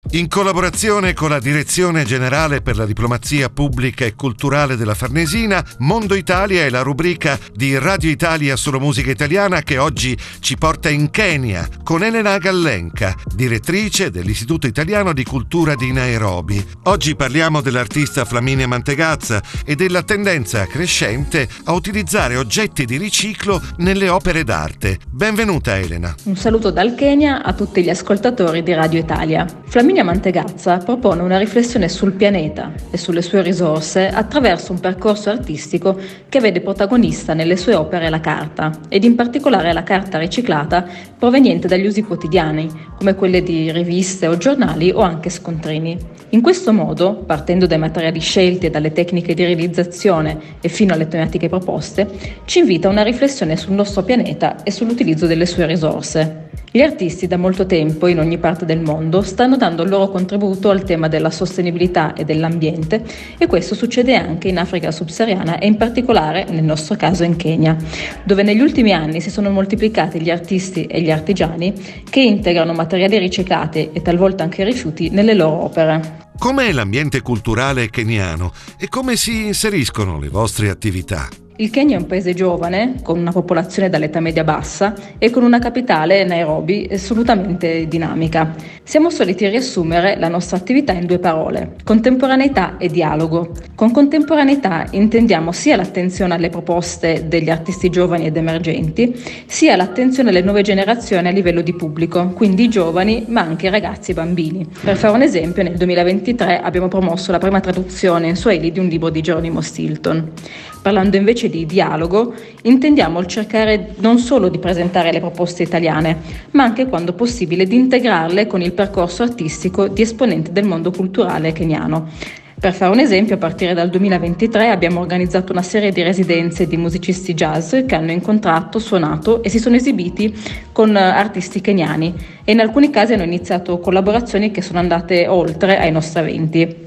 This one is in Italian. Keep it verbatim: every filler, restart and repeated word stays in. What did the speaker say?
In collaborazione con la Direzione Generale per la Diplomazia Pubblica e Culturale della Farnesina, Mondo Italia è la rubrica di Radio Italia sulla musica italiana che oggi ci porta in Kenya con Elena Gallenca, direttrice dell'Istituto Italiano di Cultura di Nairobi. Oggi parliamo dell'artista Flaminia Mantegazza e della tendenza crescente a utilizzare oggetti di riciclo nelle opere d'arte. Benvenuta Elena. Un saluto dal Kenya a tutti gli ascoltatori di Radio Italia. Flaminia Mantegazza propone una riflessione sul pianeta e sulle sue risorse attraverso un percorso artistico che vede protagonista nelle sue opere la carta, ed in particolare la carta riciclata proveniente dagli usi quotidiani, come quelle di riviste o giornali o anche scontrini. In questo modo, partendo dai materiali scelti e dalle tecniche di realizzazione e fino alle tematiche proposte, ci invita a una riflessione sul nostro pianeta e sull'utilizzo delle sue risorse. Gli artisti da molto tempo in ogni parte del mondo stanno dando il loro contributo al tema della sostenibilità e dell'ambiente, e questo succede anche in Africa subsahariana e in particolare nel nostro caso in Kenya, dove negli ultimi anni si sono moltiplicati gli artisti e gli artigiani che integrano materiali riciclati e talvolta anche rifiuti nelle loro opere. Com'è l'ambiente culturale keniano e come si inseriscono le vostre attività? Il Kenya è un paese giovane, con una popolazione dall'età media bassa e con una capitale, Nairobi, assolutamente dinamica. Siamo soliti riassumere la nostra attività in due parole: contemporaneità e dialogo. Con contemporaneità intendiamo sia l'attenzione alle proposte degli artisti giovani ed emergenti, sia l'attenzione alle nuove generazioni a livello di pubblico, quindi i giovani, ma anche i ragazzi e bambini. Per fare un esempio, nel duemilaventitré abbiamo promosso la prima traduzione in Swahili di un libro di Geronimo Stilton. Parlando invece di dialogo, intendiamo il cercare non solo di presentare le proposte italiane, ma anche, quando possibile, di integrarle con il percorso artistico di esponenti del mondo culturale keniano. Per fare un esempio, a partire dal duemilaventitré abbiamo organizzato una serie di residenze di musicisti jazz che hanno incontrato, suonato e si sono esibiti con artisti keniani, e in alcuni casi hanno iniziato collaborazioni che sono andate oltre ai nostri eventi.